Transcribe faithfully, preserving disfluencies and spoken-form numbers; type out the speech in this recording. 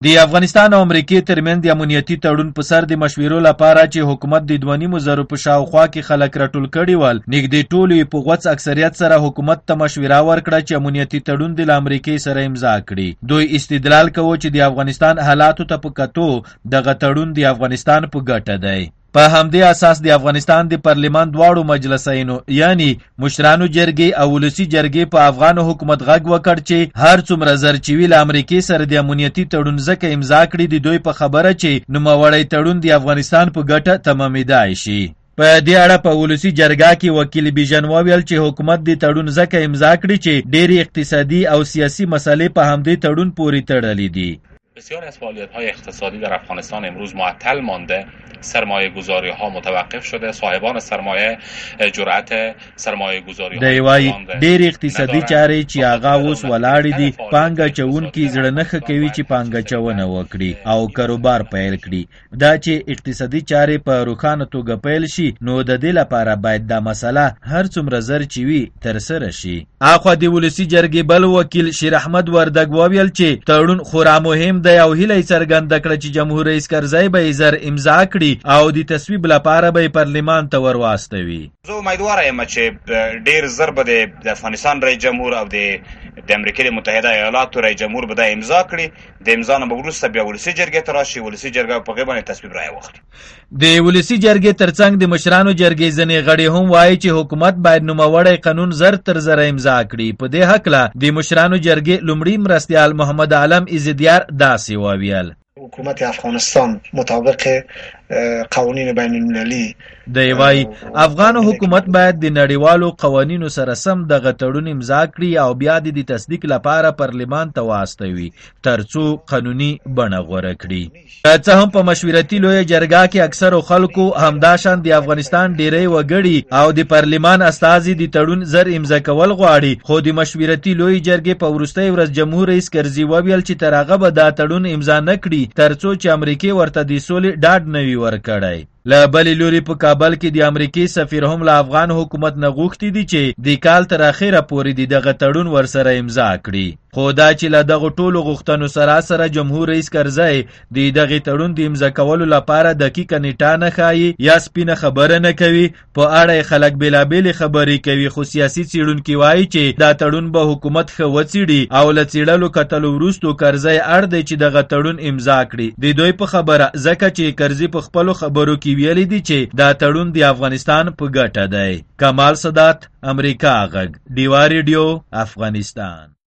د افغانستان او امریکې ترمنځ د امنیتي تړون په سر د مشورو لپاره چې حکومت د دوه نیمو زرو په شاوخوا کې خلک راټول کړي ول، نږدې ټولو یې په غوڅ اکثریت سره حکومت ته مشوره ورکړه چې امنیتي تړون د له امریکې سره امضا کړي. دوی استدلال کوي چې د افغانستان حالاتو ته په کتو دغه تړون د افغانستان په ګټه دی. په همدې اساس د افغانستان د پارلمان دواړو مجلسینو یعنی مشرانو جرګې او ولسي جرګې په افغان حکومت غږ وکړ چې هر څومره زر چې وي له امریکې سره د امنیتي تړون ځکه امضا کړي د دوی په خبره چې نوموړی تړون د افغانستان په ګټه تمامیدای شي. په دې اړه په ولسي جرګه کې وکیل بیژن وویل چې حکومت د تړون ځکه امضا کړي چې ډېرې اقتصادي او سیاسي مسئلې په همدې تړون پورې تړلې دي. بسیاری از فعالیت‌های اقتصادی در افغانستان امروز معطل مانده، سرمایه گذاری ها متوقف شده، صاحبان سرمایه جرأت سرمایه گذاری ها دی وای ډېر اقتصادي چارې چې هغه اوس ولاړې دي، پانګه چونکي زړه نه ښه کوي چې پانګه چونه وکړي او کاروبار پیل کړي. دا چې اقتصادي چارې په روښانه توګه پیل شي نو د دې لپاره باید دا مسله هر څومره زر چې وي ترسره شي. اخوا د ولسي جرګې بل وکیل شیر احمد وردګ وویل چې تړون خورا مهم دی او هیله یې څرګنده کړه چې جمهور رئیس کرزی به یې زر امضا کړي او د تصویب لپاره به پارلمان ته ور واستوي. زه امیدواره یم چې ډیر زر به د افغانستان رئیس جمهور او د د امریکا متحده ایالاتو رئیس جمهور به دا امضا کړي. د امضا نه وروسته بیا ولسي جرګې ته راشي، ولسي جرګه په هغې باندې تصویب رایه واخلي. د ولسي جرګې ترڅنګ د مشرانو جرګې ځینې غړي هم وایي چې حکومت باید نوموړی قانون زر تر زره امضا کړي. په دې هکله د مشرانو جرګې لومړي مرستیال محمد عالم عزیدیار داسې وویل: حکومت افغانستان مطابق قوانین بین المللی دی وای افغان حکومت باید د نړیوالو قوانینو سره سم دغه تړون امضا کړي او بیا د تصدیق لپاره پارلمان ته واستوي ترڅو قانوني بڼه غوره کړي. څه هم په مشورتي لویه جرګه کې اکثرو خلکو همداشان د افغانستان ډیری وګړي او د پارلمان استازي د تړون زر امضا کول غواړي، خو د مشورتي لویه جرګې په وروستۍ ورځ جمهور رئیس کرزي وویل چې تر هغه به دا تړون امضا نه کړي ترڅو چې امریکې ورته د سولې ډاډ نه وي ورکړی. له بلې لوري په کابل کې د امریکې سفیر هم له افغان حکومت نه غوښتي دي چې د کال تر اخره پورې د دغه تړون ورسره امضا کړي. خو دا چې له دغه ټولو غوښتنو سره سره جمهور رئیس کرزی د دغه تړون د امضا کولو لپاره دقیقه نیټه نه ښایي یا سپینه خبره نه کوي. په اړه خلک بېلابېلې خبرې کوي، خو سیاسي څېړونکي وایي چې دا تړون به حکومت ښه وڅېړي او له څېړلو کتلو وروستو کرزی اړ دی چې دغه تړون امضا کړي. د دوی په خبره ځکه چې کرزي په خپلو خبرو کې ویلي دي چې دا تړون د افغانستان په ګټه دی. کمال سادات، امریکا غږ، ډیوا ریډیو، افغانستان.